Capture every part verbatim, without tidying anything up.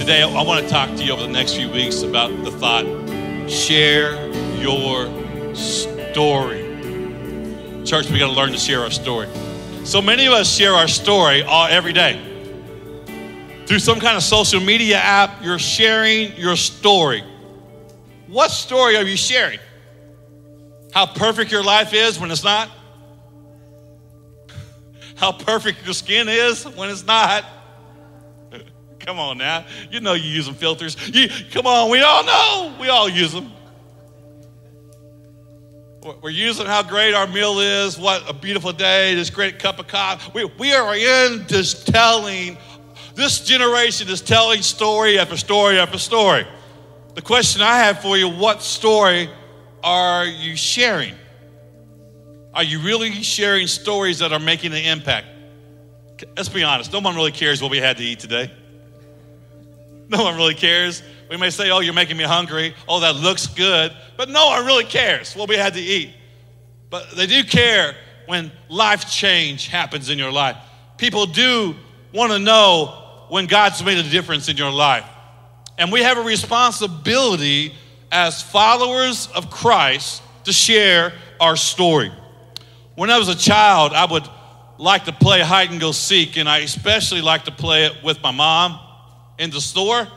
Today, I want to talk to you over the next few weeks about the thought, share your story. Church, we got to learn to share our story. So many of us share our story all every day. Through some kind of social media app, you're sharing your story. What story are you sharing? How perfect your life is when it's not? How perfect your skin is when it's not? Come on now. You know you're using filters. You, come on, we all know. We all use them. We're using how great our meal is, what a beautiful day, this great cup of coffee. We, we are in just telling, this generation is telling story after story after story. The question I have for you, what story are you sharing? Are you really sharing stories that are making an impact? Let's be honest, no one really cares what we had to eat today. No one really cares. We may say, oh, you're making me hungry. Oh, that looks good. But no one really cares what we had to eat. But they do care when life change happens in your life. People do want to know when God's made a difference in your life. And we have a responsibility as followers of Christ to share our story. When I was a child, I would like to play hide and go seek, and I especially like to play it with my mom in the store.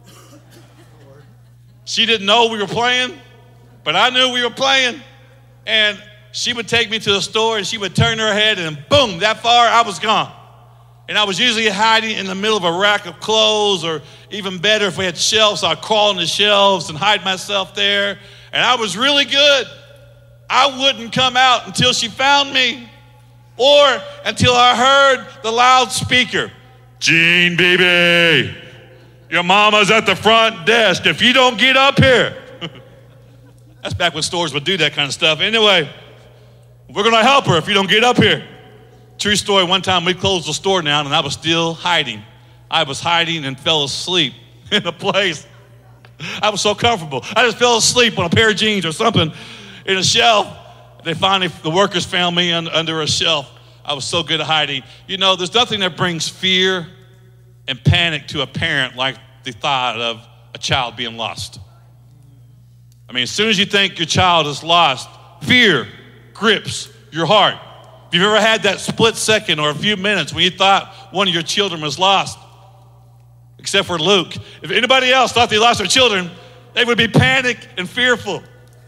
She didn't know we were playing, but I knew we were playing. And she would take me to the store and she would turn her head and boom, that far I was gone. And I was usually hiding in the middle of a rack of clothes, or even better if we had shelves, I'd crawl in the shelves and hide myself there. And I was really good. I wouldn't come out until she found me, or until I heard the loudspeaker, Gene, baby, your mama's at the front desk. If you don't get up here. That's back when stores would do that kind of stuff. Anyway, we're going to help her if you don't get up here. True story, one time we closed the store down and I was still hiding. I was hiding and fell asleep in a place. I was so comfortable. I just fell asleep on a pair of jeans or something in a shelf. They finally, the workers found me un, under a shelf. I was so good at hiding. You know, there's nothing that brings fear and panic to a parent like the thought of a child being lost. I mean, as soon as you think your child is lost, fear grips your heart. If you've ever had that split second or a few minutes when you thought one of your children was lost, except for Luke, if anybody else thought they lost their children, they would be panicked and fearful.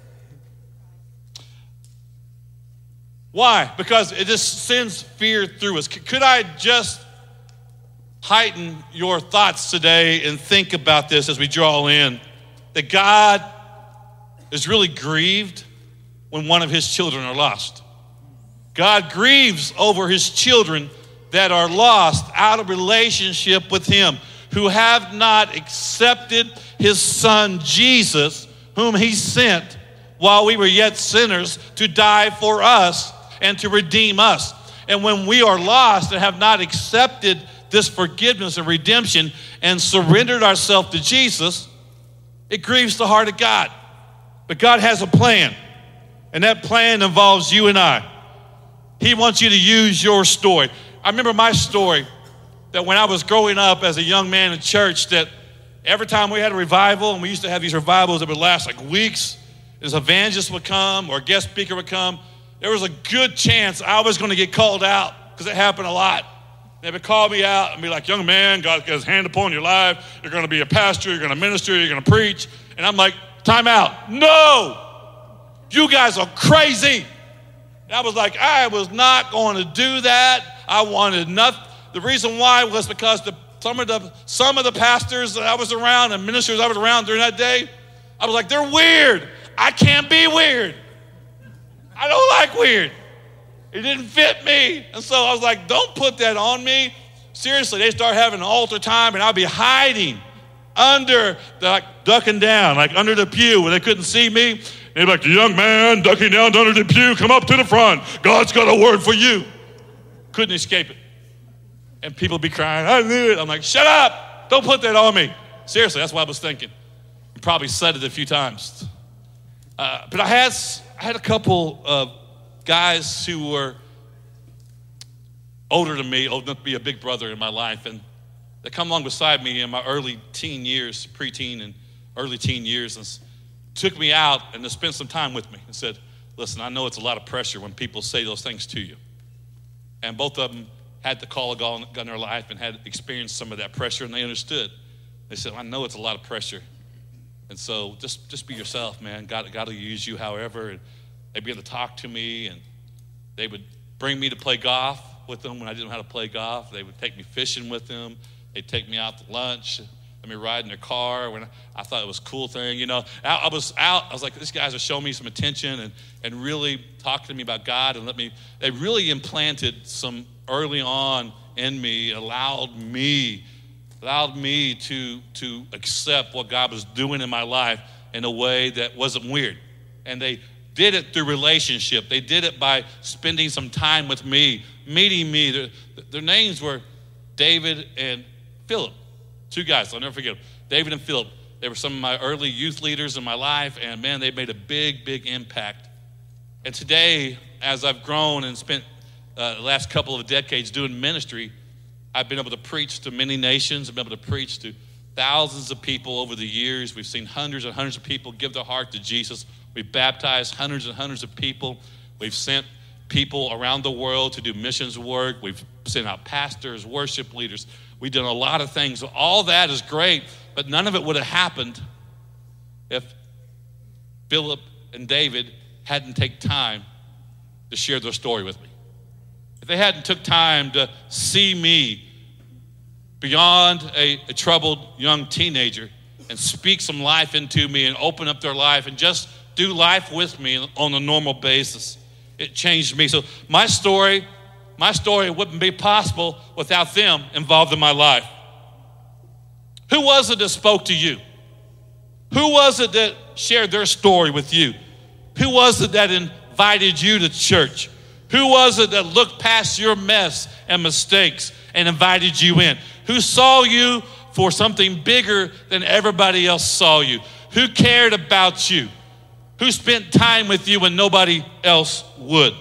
Why? Because it just sends fear through us. Could I just heighten your thoughts today and think about this as we draw in, that God is really grieved when one of his children are lost. God grieves over his children that are lost out of relationship with him, who have not accepted his son Jesus, whom he sent while we were yet sinners to die for us and to redeem us. And when we are lost and have not accepted this forgiveness and redemption and surrendered ourselves to Jesus, it grieves the heart of God. But God has a plan, and that plan involves you and I. He wants you to use your story. I remember my story, that when I was growing up as a young man in church, that every time we had a revival, and we used to have these revivals that would last like weeks, as evangelist would come or a guest speaker would come, there was a good chance I was going to get called out, because it happened a lot. They would call me out and be like, young man, God's got his hand upon your life. You're going to be a pastor. You're going to minister. You're going to preach. And I'm like, time out. No, you guys are crazy. And I was like, I was not going to do that. I wanted nothing. The reason why was because the, some of the some of the pastors that I was around and ministers I was around during that day, I was like, they're weird. I can't be weird. I don't like weird. It didn't fit me. And so I was like, don't put that on me. Seriously, they start having an altar time, and I'll be hiding under, the, like ducking down, like under the pew where they couldn't see me. And they'd be like, the young man ducking down under the pew, come up to the front. God's got a word for you. Couldn't escape it. And people be crying, I knew it. I'm like, shut up. Don't put that on me. Seriously, that's what I was thinking. I probably said it a few times. Uh, but I had, I had a couple of guys who were older than me, old enough to be a big brother in my life. And that come along beside me in my early teen years, preteen and early teen years, and took me out and to spend some time with me and said, listen, I know it's a lot of pressure when people say those things to you. And both of them had to call a God in their life and had experienced some of that pressure, and they understood. They said, I know it's a lot of pressure. And so just, just be yourself, man. God, God will use you however. And they began to talk to me, and they would bring me to play golf with them when I didn't know how to play golf. They would take me fishing with them. They'd take me out to lunch, let me ride in their car when I thought it was a cool thing. You know, I was out, I was like, these guys are showing me some attention and, and really talking to me about God, and let me, they really implanted some early on in me, allowed me, allowed me to, to accept what God was doing in my life in a way that wasn't weird. And they did it through relationship. They did it by spending some time with me, meeting me. Their, their names were David and Philip. Two guys, I'll never forget them. David and Philip. They were some of my early youth leaders in my life, and man, they made a big, big impact. And today, as I've grown and spent uh, the last couple of decades doing ministry, I've been able to preach to many nations. I've been able to preach to thousands of people over the years. We've seen hundreds and hundreds of people give their heart to Jesus. We've baptized hundreds and hundreds of people. We've sent people around the world to do missions work. We've sent out pastors, worship leaders. We've done a lot of things. All that is great, but none of it would have happened if Philip and David hadn't taken time to share their story with me. If they hadn't took time to see me beyond a, a troubled young teenager and speak some life into me and open up their life and just do life with me on a normal basis, it changed me. So my story, my story wouldn't be possible without them involved in my life. Who was it that spoke to you? Who was it that shared their story with you? Who was it that invited you to church? Who was it that looked past your mess and mistakes and invited you in? Who saw you for something bigger than everybody else saw you? Who cared about you? Who spent time with you when nobody else would?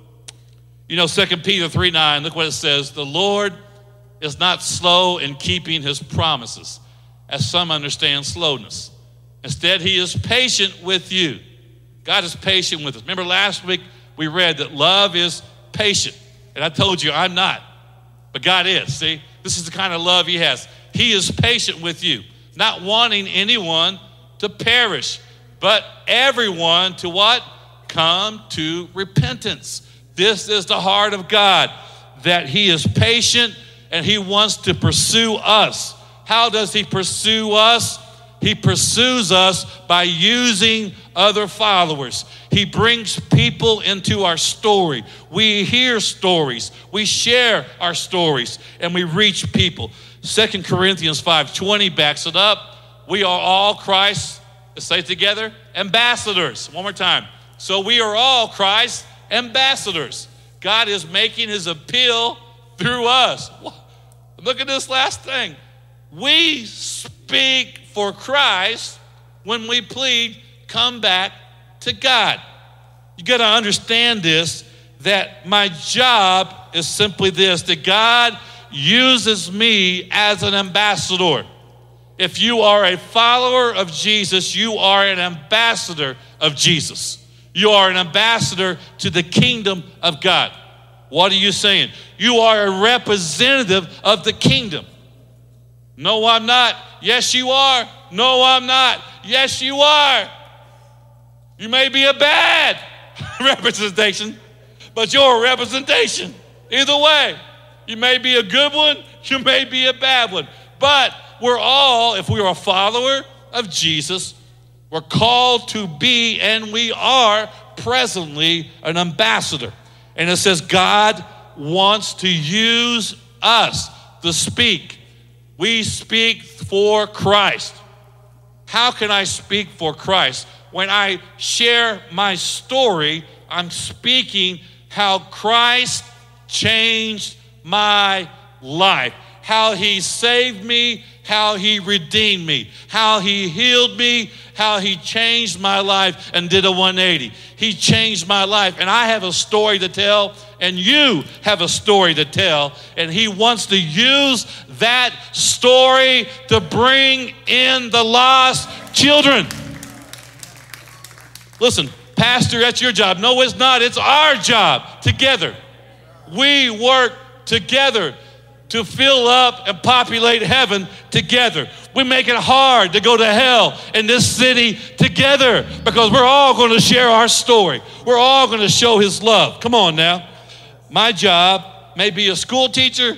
You know, Second Peter three nine, look what it says. The Lord is not slow in keeping his promises, as some understand slowness. Instead, he is patient with you. God is patient with us. Remember last week we read that love is patient. And I told you I'm not, but God is. See, this is the kind of love he has. He is patient with you, not wanting anyone to perish, but everyone to what? Come to repentance. This is the heart of God, that he is patient and he wants to pursue us. How does he pursue us? He pursues us by using other followers. He brings people into our story. We hear stories. We share our stories, and we reach people. Second Corinthians five twenty backs it up. We are all Christ's, let's say it together, ambassadors. One more time. So we are all Christ's ambassadors. God is making his appeal through us. Look at this last thing. We speak for Christ when we plead, come back to God. You got to understand this, that my job is simply this, that God uses me as an ambassador. If you are a follower of Jesus, you are an ambassador of Jesus. You are an ambassador to the kingdom of God. What are you saying? You are a representative of the kingdom. No, I'm not. Yes, you are. No, I'm not. Yes, you are. You may be a bad representation, but you're a representation. Either way, you may be a good one, you may be a bad one. But we're all, if we are a follower of Jesus, we're called to be, and we are presently an ambassador. And it says God wants to use us to speak. We speak for Christ. How can I speak for Christ? When I share my story, I'm speaking how Christ changed my life, how he saved me, how he redeemed me, how he healed me, how he changed my life and did a one eighty. He changed my life, and I have a story to tell, and you have a story to tell, and he wants to use that story to bring in the lost children. Listen, pastor, that's your job. No, it's not. It's our job together. We work together to fill up and populate heaven together. We make it hard to go to hell in this city together because we're all going to share our story. We're all going to show his love. Come on now. My job may be a school teacher,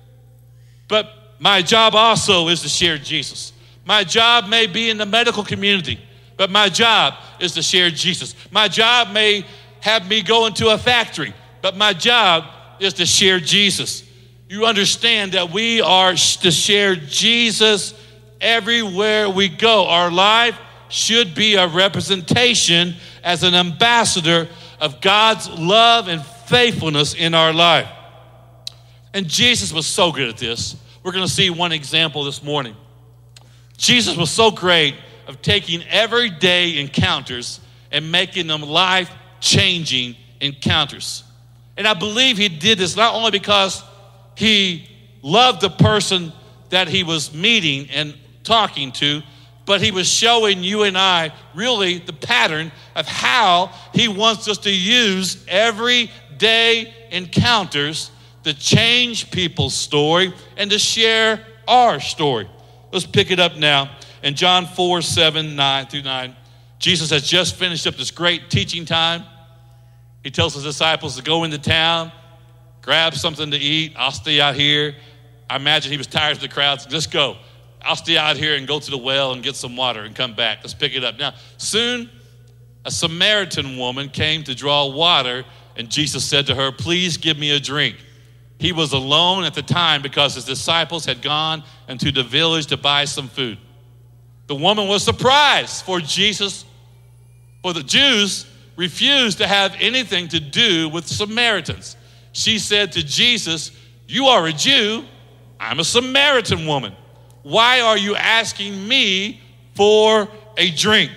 but my job also is to share Jesus. My job may be in the medical community, but my job is to share Jesus. My job may have me go into a factory, but my job is to share Jesus. You understand that we are to share Jesus everywhere we go. Our life should be a representation as an ambassador of God's love and faithfulness in our life. And Jesus was so good at this. We're going to see one example this morning. Jesus was so great of taking everyday encounters and making them life-changing encounters. And I believe he did this not only because he loved the person that he was meeting and talking to, but he was showing you and I really the pattern of how he wants us to use everyday encounters to change people's story and to share our story. Let's pick it up now. In John four, seven, nine through nine, Jesus has just finished up this great teaching time. He tells his disciples to go into town, grab something to eat. I'll stay out here. I imagine he was tired of the crowds. Just go. I'll stay out here and go to the well and get some water and come back. Let's pick it up. Now, soon a Samaritan woman came to draw water, and Jesus said to her, "Please give me a drink." He was alone at the time because his disciples had gone into the village to buy some food. The woman was surprised, for Jesus, for the Jews refused to have anything to do with Samaritans. She said to Jesus, "You are a Jew, I'm a Samaritan woman. Why are you asking me for a drink?"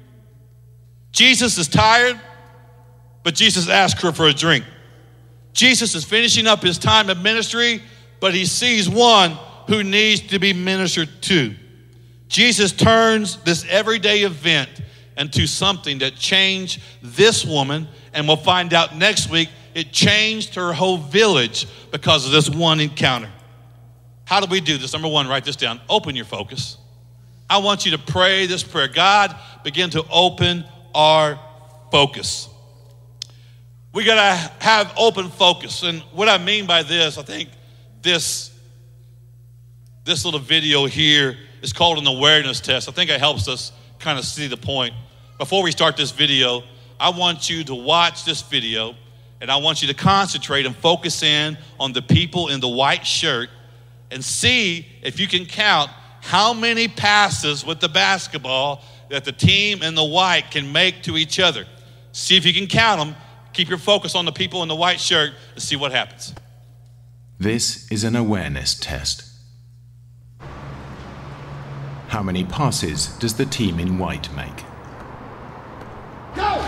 Jesus is tired, but Jesus asked her for a drink. Jesus is finishing up his time of ministry, but he sees one who needs to be ministered to. Jesus turns this everyday event into something that changed this woman, and we'll find out next week it changed her whole village because of this one encounter. How do we do this? Number one, write this down. Open your focus. I want you to pray this prayer. God, begin to open our focus. We got to have open focus. And what I mean by this, I think this, this little video here is called an awareness test. I think it helps us kind of see the point. Before we start this video, I want you to watch this video, and I want you to concentrate and focus in on the people in the white shirt and see if you can count how many passes with the basketball that the team in the white can make to each other. See if you can count them. Keep your focus on the people in the white shirt and see what happens. This is an awareness test. How many passes does the team in white make? Go!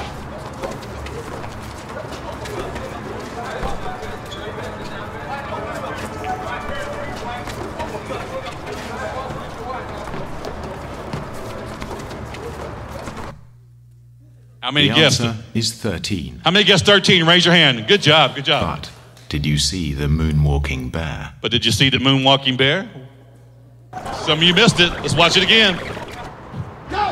How many the guessed? answer is thirteen. How many guessed thirteen? Raise your hand. Good job, good job. But did you see the moonwalking bear? But did you see the moonwalking bear? Some of you missed it. Let's watch it again. Go!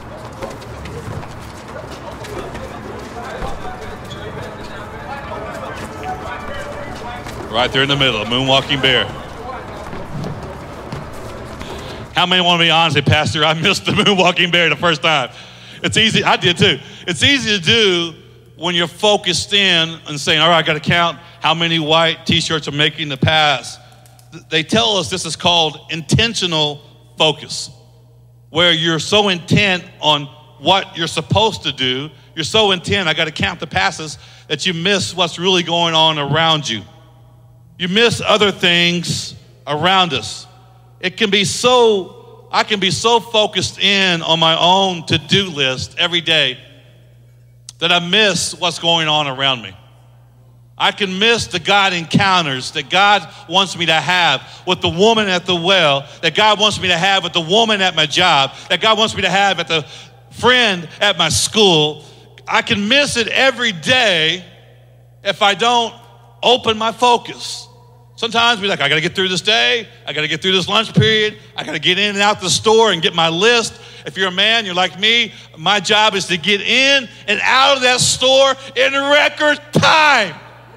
Right there in the middle, a moonwalking bear. How many want to be honest? Say, Pastor, I missed the moonwalking bear the first time. It's easy. I did too. It's easy to do when you're focused in and saying, all right, I got to count how many white T-shirts are making the pass. They tell us this is called intentional focus, where you're so intent on what you're supposed to do. You're so intent, I got to count the passes, that you miss what's really going on around you. You miss other things around us. It can be so, I can be so focused in on my own to-do list every day that I miss what's going on around me. I can miss the God encounters that God wants me to have with the woman at the well, that God wants me to have with the woman at my job, that God wants me to have at the friend at my school. I can miss it every day if I don't open my focus. Sometimes we're like, I got to get through this day. I got to get through this lunch period. I got to get in and out the store and get my list. If you're a man, you're like me, my job is to get in and out of that store in record time.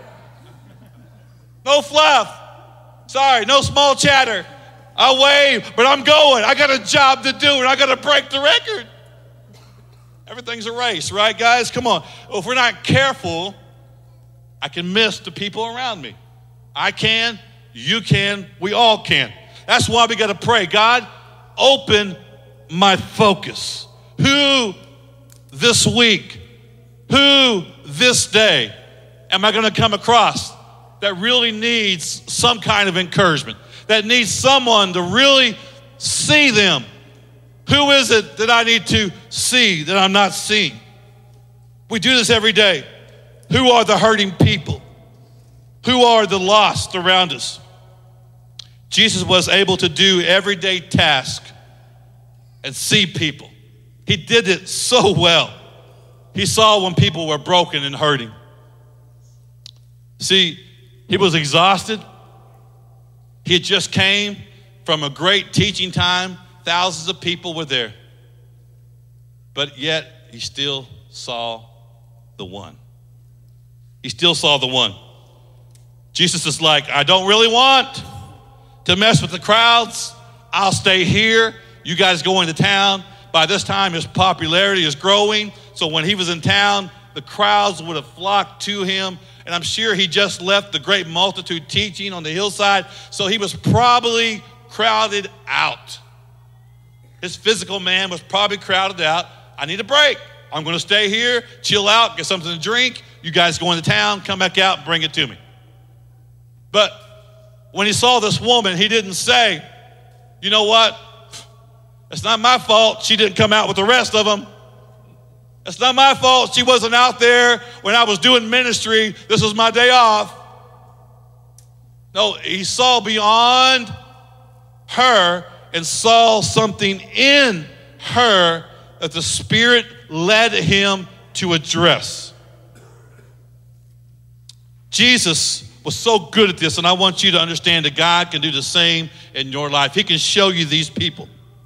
No fluff. Sorry, no small chatter. I'll wave, but I'm going. I got a job to do, and I got to break the record. Everything's a race, right, guys? Come on. If we're not careful, I can miss the people around me. I can, you can, we all can. That's why we got to pray. God, open my focus. Who this week, who this day am I going to come across that really needs some kind of encouragement, that needs someone to really see them? Who is it that I need to see that I'm not seeing? We do this every day. Who are the hurting people? Who are the lost around us? Jesus was able to do everyday tasks and see people. He did it so well. He saw when people were broken and hurting. See, he was exhausted. He had just came from a great teaching time. Thousands of people were there. But yet, he still saw the one. He still saw the one. Jesus is like, I don't really want to mess with the crowds. I'll stay here. You guys go into town. By this time, his popularity is growing. So when he was in town, the crowds would have flocked to him. And I'm sure he just left the great multitude teaching on the hillside. So he was probably crowded out. His physical man was probably crowded out. I need a break. I'm going to stay here, chill out, get something to drink. You guys go into town, come back out, and bring it to me. But when he saw this woman, he didn't say, you know what? It's not my fault she didn't come out with the rest of them. It's not my fault she wasn't out there when I was doing ministry. This was my day off. No, he saw beyond her and saw something in her that the Spirit led him to address. Jesus was so good at this, and I want you to understand that God can do the same in your life. He can show you these people.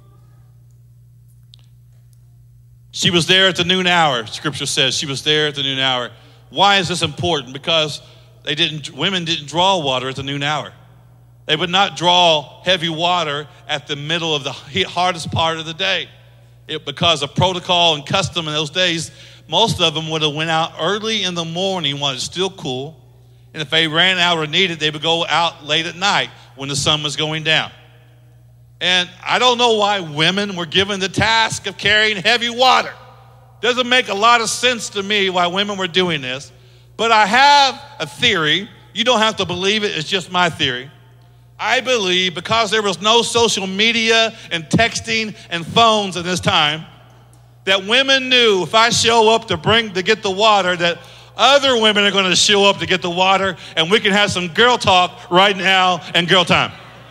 She was there at the noon hour, Scripture says. She was there at the noon hour. Why is this important? Because they didn't. Women didn't draw water at the noon hour. They would not draw heavy water at the middle of the hardest part of the day. It, because of protocol and custom in those days, most of them would have went out early in the morning while it's still cool. And if they ran out or needed, they would go out late at night when the sun was going down. And I don't know why women were given the task of carrying heavy water. Doesn't make a lot of sense to me why women were doing this. But I have a theory. You don't have to believe it. It's just my theory. I believe because there was no social media and texting and phones at this time, that women knew if I show up to bring to get the water, that other women are going to show up to get the water, and we can have some girl talk right now and girl time.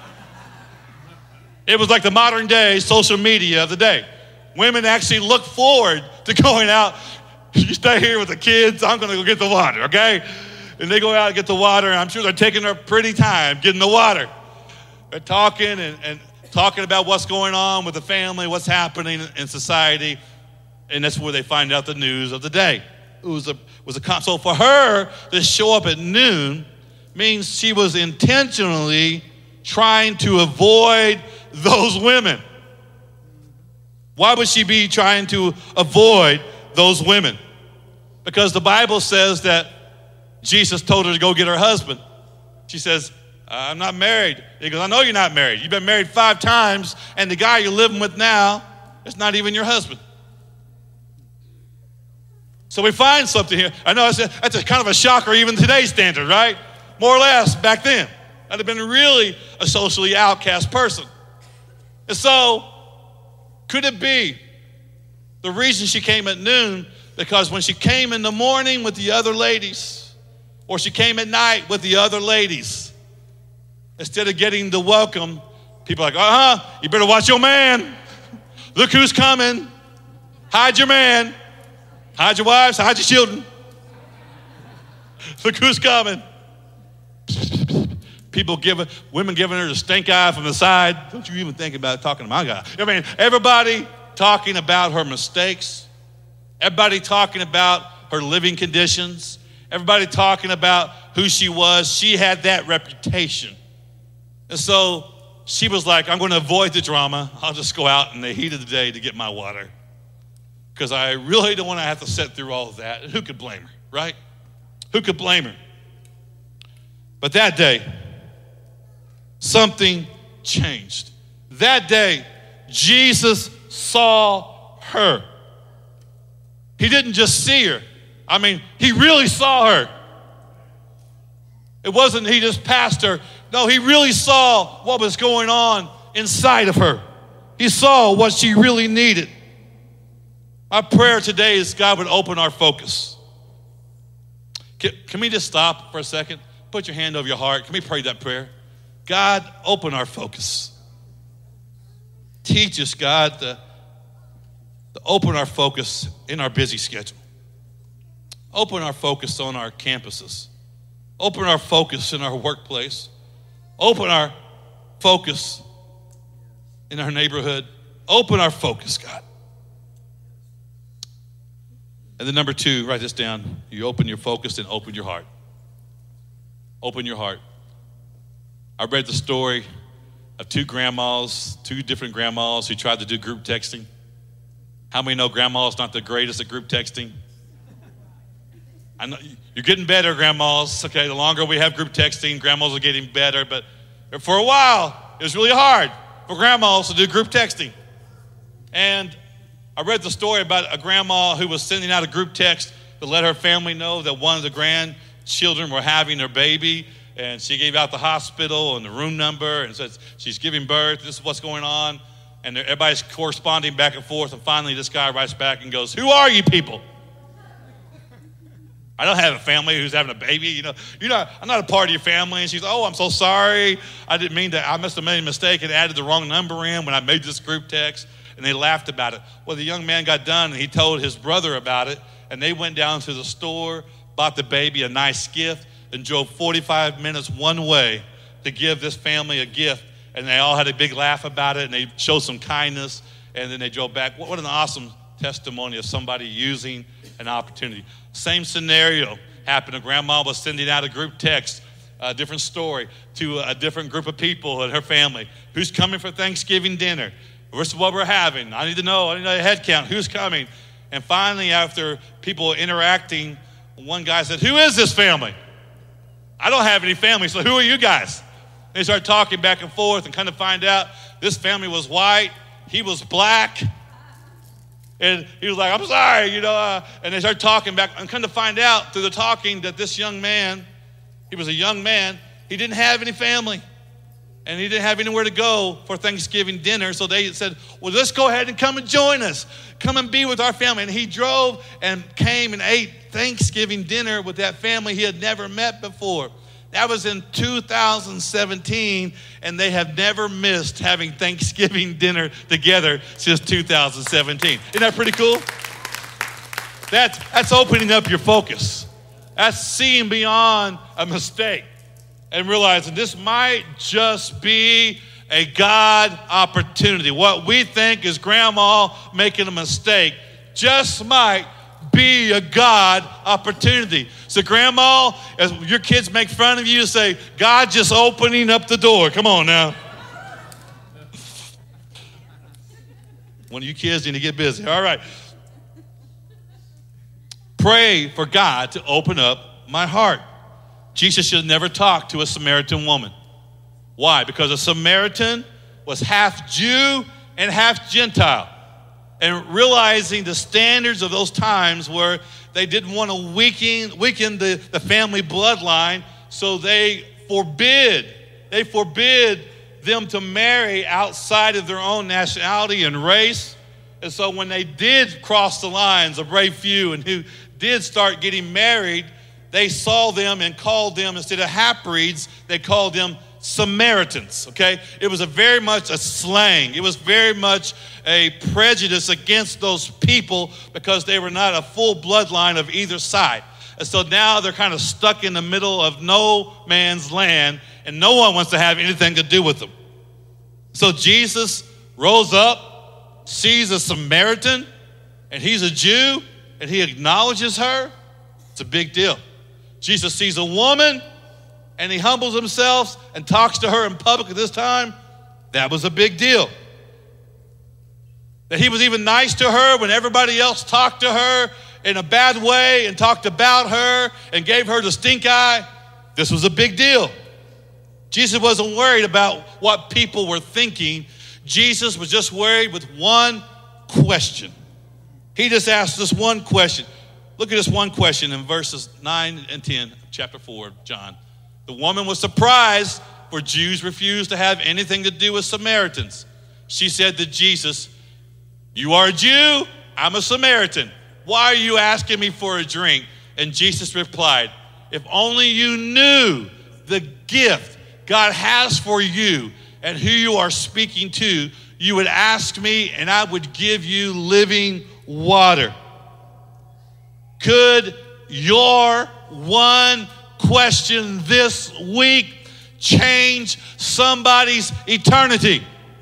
It was like the modern day social media of the day. Women actually look forward to going out. You stay here with the kids. I'm going to go get the water, okay? And they go out and get the water, and I'm sure they're taking their pretty time getting the water. They're talking and, and talking about what's going on with the family, what's happening in society, and that's where they find out the news of the day. It was a, was a so for her to show up at noon means she was intentionally trying to avoid those women. Why would she be trying to avoid those women? Because the Bible says that Jesus told her to go get her husband. She says, I'm not married. He goes, I know you're not married. You've been married five times, and the guy you're living with now is not even your husband. So we find something here. I know that's a, that's a kind of a shocker even today's standard, right? More or less back then. I'd have been really a socially outcast person. And so, could it be the reason she came at noon? Because when she came in the morning with the other ladies, Or she came at night with the other ladies. Instead of getting the welcome, people are like, uh-huh, you better watch your man. Look who's coming. Hide your man. Hide your wives, hide your children. Look who's coming. People giving, women giving her the stink eye from the side. Don't you even think about talking to my guy. I mean, everybody talking about her mistakes. Everybody talking about her living conditions. Everybody talking about who she was. She had that reputation. And so she was like, I'm going to avoid the drama. I'll just go out in the heat of the day to get my water. Because I really don't want to have to sit through all of that. And who could blame her, right? Who could blame her? But that day, something changed. That day, Jesus saw her. He didn't just see her. I mean, he really saw her. It wasn't he just passed her. No, he really saw what was going on inside of her. He saw what she really needed. Our prayer today is God would open our focus. Can, can we just stop for a second? Put your hand over your heart. Can we pray that prayer? God, open our focus. Teach us, God, to, to open our focus in our busy schedule. Open our focus on our campuses. Open our focus in our workplace. Open our focus in our neighborhood. Open our focus, God. And then number two, write this down. You open your focus and open your heart. Open your heart. I read the story of two grandmas, two different grandmas who tried to do group texting. How many know grandma's not the greatest at group texting? I know you're getting better, grandmas. Okay, the longer we have group texting, grandmas are getting better. But for a while, it was really hard for grandmas to do group texting. And I read the story about a grandma who was sending out a group text to let her family know that one of the grandchildren were having their baby. And she gave out the hospital and the room number and says she's giving birth. This is what's going on. And everybody's corresponding back and forth. And finally, this guy writes back and goes, "Who are you people? I don't have a family who's having a baby. You know, you're not, I'm not a part of your family." And she's, "Oh, I'm so sorry. I didn't mean to. I must have made a mistake and added the wrong number in when I made this group text." And they laughed about it. Well, the young man got done and he told his brother about it. And they went down to the store, bought the baby a nice gift, and drove forty-five minutes one way to give this family a gift. And they all had a big laugh about it, and they showed some kindness, and then they drove back. What an awesome testimony of somebody using an opportunity. Same scenario happened. A grandma was sending out a group text, a different story, to a different group of people in her family. Who's coming for Thanksgiving dinner? This is what we're having. I need to know. I need to know a head count. Who's coming? And finally, after people interacting, one guy said, "Who is this family? I don't have any family, so who are you guys?" They started talking back and forth and kind of find out this family was white, he was black. And he was like, "I'm sorry, you know." Uh, and they started talking back and kind of find out through the talking that this young man, he was a young man, he didn't have any family. And he didn't have anywhere to go for Thanksgiving dinner. So they said, "Well, let's go ahead and come and join us. Come and be with our family." And he drove and came and ate Thanksgiving dinner with that family he had never met before. That was in two thousand seventeen, and they have never missed having Thanksgiving dinner together since two thousand seventeen. Isn't that pretty cool? That's, that's opening up your focus. That's seeing beyond a mistake and realizing this might just be a God opportunity. What we think is grandma making a mistake just might be a God opportunity. So grandma, as your kids make fun of you, say, "God just opening up the door." Come on now. One of you kids need to get busy. All right. Pray for God to open up my heart. Jesus should have never talked to a Samaritan woman. Why? Because a Samaritan was half Jew and half Gentile. And realizing the standards of those times where they didn't want to weaken, weaken the, the family bloodline, so they forbid, they forbid them to marry outside of their own nationality and race. And so when they did cross the lines, a brave few, and who did start getting married, they saw them and called them, instead of half-breeds, they called them Samaritans, okay? It was a very much a slang. It was very much a prejudice against those people because they were not a full bloodline of either side. And so now they're kind of stuck in the middle of no man's land, and no one wants to have anything to do with them. So Jesus rose up, sees a Samaritan, and he's a Jew, and he acknowledges her. It's a big deal. Jesus sees a woman, and he humbles himself and talks to her in public at this time. That was a big deal. That he was even nice to her when everybody else talked to her in a bad way and talked about her and gave her the stink eye. This was a big deal. Jesus wasn't worried about what people were thinking. Jesus was just worried with one question. He just asked this one question. Look at this one question in verses nine and ten of chapter four of John. The woman was surprised, for Jews refused to have anything to do with Samaritans. She said to Jesus, "You are a Jew, I'm a Samaritan. Why are you asking me for a drink?" And Jesus replied, "If only you knew the gift God has for you and who you are speaking to, you would ask me and I would give you living water." Could your one question this week change somebody's eternity?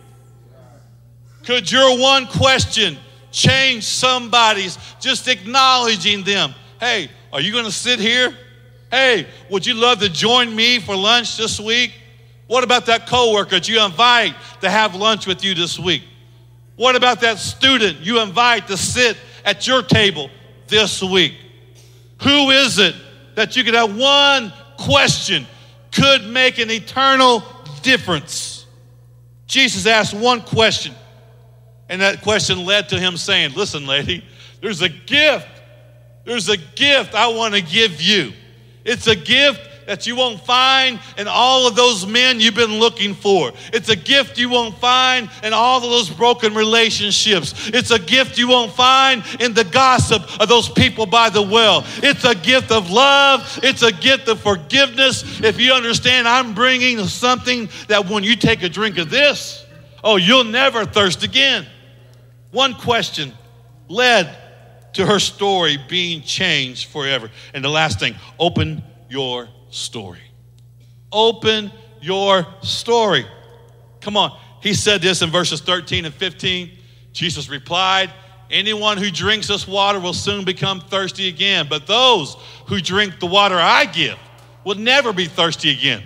Could your one question change somebody's, just acknowledging them? Hey, are you going to sit here? Hey, would you love to join me for lunch this week? What about that coworker that you invite to have lunch with you this week? What about that student you invite to sit at your table this week? Who is it that you could have one question could make an eternal difference? Jesus asked one question, and that question led to him saying, "Listen, lady, there's a gift. There's a gift I want to give you. It's a gift that you won't find in all of those men you've been looking for. It's a gift you won't find in all of those broken relationships. It's a gift you won't find in the gossip of those people by the well. It's a gift of love. It's a gift of forgiveness. If you understand, I'm bringing something that when you take a drink of this, oh, you'll never thirst again." One question led to her story being changed forever. And the last thing, open your story. Open your story. Come on. He said this in verses thirteen and fifteen. Jesus replied, "Anyone who drinks this water will soon become thirsty again. But those who drink the water I give will never be thirsty again.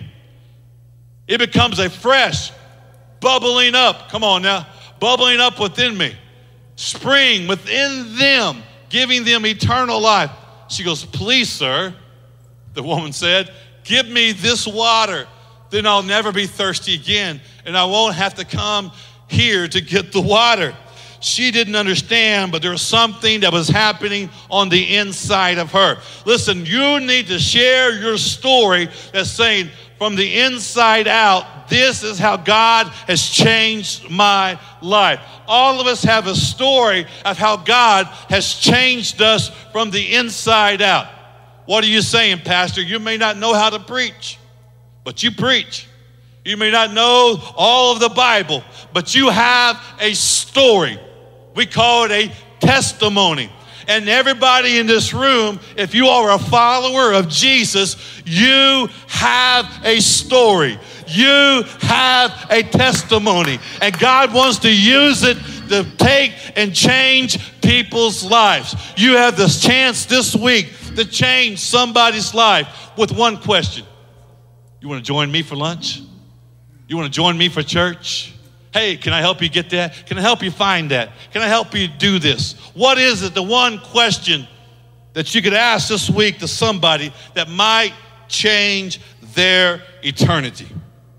It becomes a fresh, bubbling up. Come on now. Bubbling up within me. Spring within them, giving them eternal life." She goes, "Please, sir," the woman said, "give me this water. Then I'll never be thirsty again, and I won't have to come here to get the water." She didn't understand, but there was something that was happening on the inside of her. Listen, you need to share your story that's saying, from the inside out, this is how God has changed my life. All of us have a story of how God has changed us from the inside out. What are you saying, Pastor? You may not know how to preach, but you preach. You may not know all of the Bible, but you have a story. We call it a testimony. And everybody in this room, if you are a follower of Jesus, you have a story. You have a testimony. And God wants to use it to take and change people's lives. You have this chance this week to change somebody's life with one question. You want to join me for lunch? You want to join me for church? Hey, can I help you get that? Can I help you find that? Can I help you do this? What is it, the one question that you could ask this week to somebody that might change their eternity?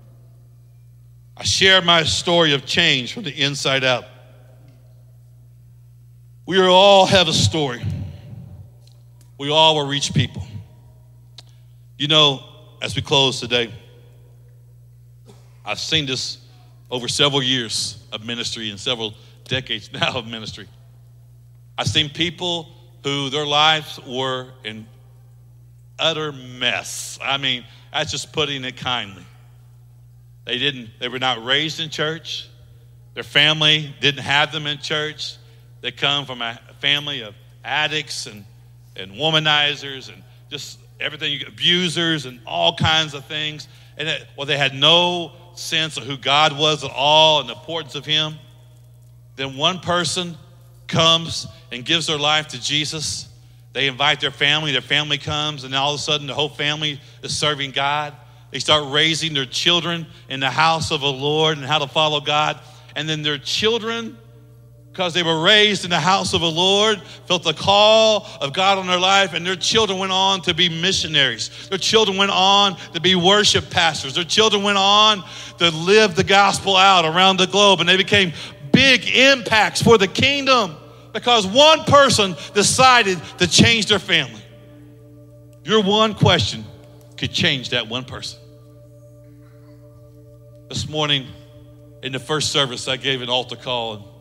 I share my story of change from the inside out. We all have a story. We all will reach people. You know, as we close today, I've seen this over several years of ministry and several decades now of ministry. I've seen people who their lives were in utter mess. I mean, that's just putting it kindly. They didn't, they were not raised in church. Their family didn't have them in church. They come from a family of addicts and, and womanizers and just everything, abusers and all kinds of things. And it, well, they had no sense of who God was at all and the importance of him. Then one person comes and gives their life to Jesus. They invite their family. Their family comes, and all of a sudden the whole family is serving God. They start raising their children in the house of the Lord and how to follow God. And then their children, because they were raised in the house of the Lord, felt the call of God on their life, and their children went on to be missionaries. Their children went on to be worship pastors. Their children went on to live the gospel out around the globe, and they became big impacts for the kingdom because one person decided to change their family. Your one question could change that one person. This morning in the first service, I gave an altar call, and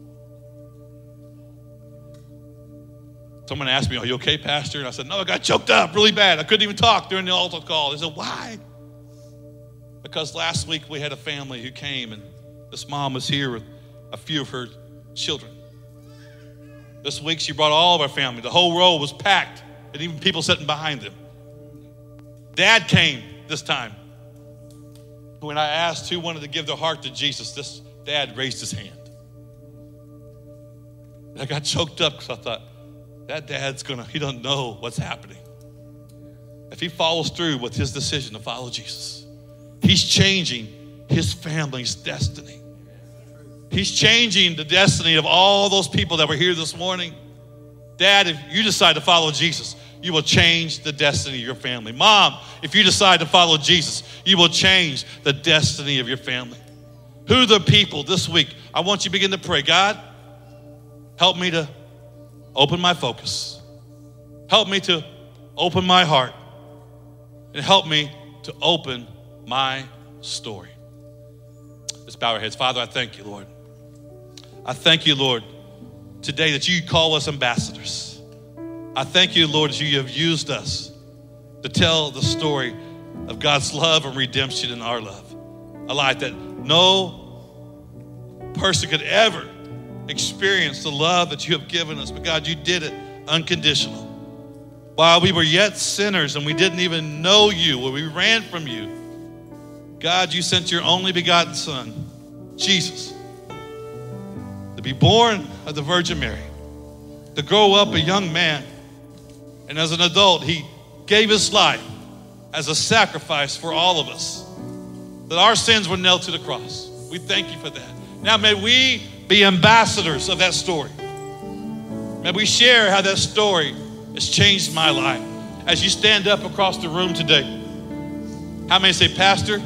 someone asked me, "Are you okay, Pastor?" And I said, "No, I got choked up really bad. I couldn't even talk during the altar call." They said, "Why?" Because last week we had a family who came, and this mom was here with a few of her children. This week she brought all of our family. The whole row was packed, and even people sitting behind them. Dad came this time. When I asked who wanted to give their heart to Jesus, this dad raised his hand. And I got choked up because I thought, that dad's gonna, he doesn't know what's happening. If he follows through with his decision to follow Jesus, he's changing his family's destiny. He's changing the destiny of all those people that were here this morning. Dad, if you decide to follow Jesus, you will change the destiny of your family. Mom, if you decide to follow Jesus, you will change the destiny of your family. Who are the people this week? I want you to begin to pray. God, help me to open my focus. Help me to open my heart. And help me to open my story. Let's bow our heads. Father, I thank you, Lord. I thank you, Lord, today that you call us ambassadors. I thank you, Lord, that you have used us to tell the story of God's love and redemption in our love. A life that no person could ever experience the love that you have given us. But God, you did it unconditional. While we were yet sinners and we didn't even know you, when we ran from you, God, you sent your only begotten Son, Jesus, to be born of the Virgin Mary, to grow up a young man. And as an adult, he gave his life as a sacrifice for all of us, that our sins were nailed to the cross. We thank you for that. Now may we be ambassadors of that story. May we share how that story has changed my life. As you stand up across the room today, how many say, Pastor,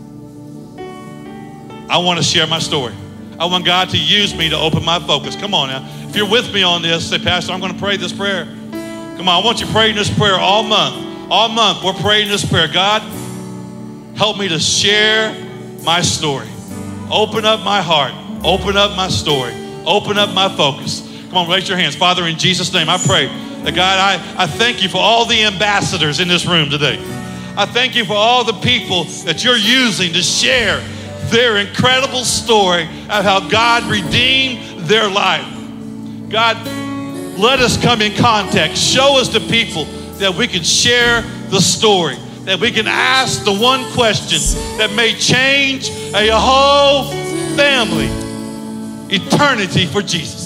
I want to share my story. I want God to use me to open my focus. Come on now. If you're with me on this, say, Pastor, I'm going to pray this prayer. Come on, I want you praying this prayer all month. All month, we're praying this prayer. God, help me to share my story. Open up my heart. Open up my story. Open up my focus. Come on, raise your hands. Father, in Jesus' name, I pray that, God, I, I thank you for all the ambassadors in this room today. I thank you for all the people that you're using to share their incredible story of how God redeemed their life. God, let us come in contact. Show us the people that we can share the story, that we can ask the one question that may change a whole family, eternity for Jesus.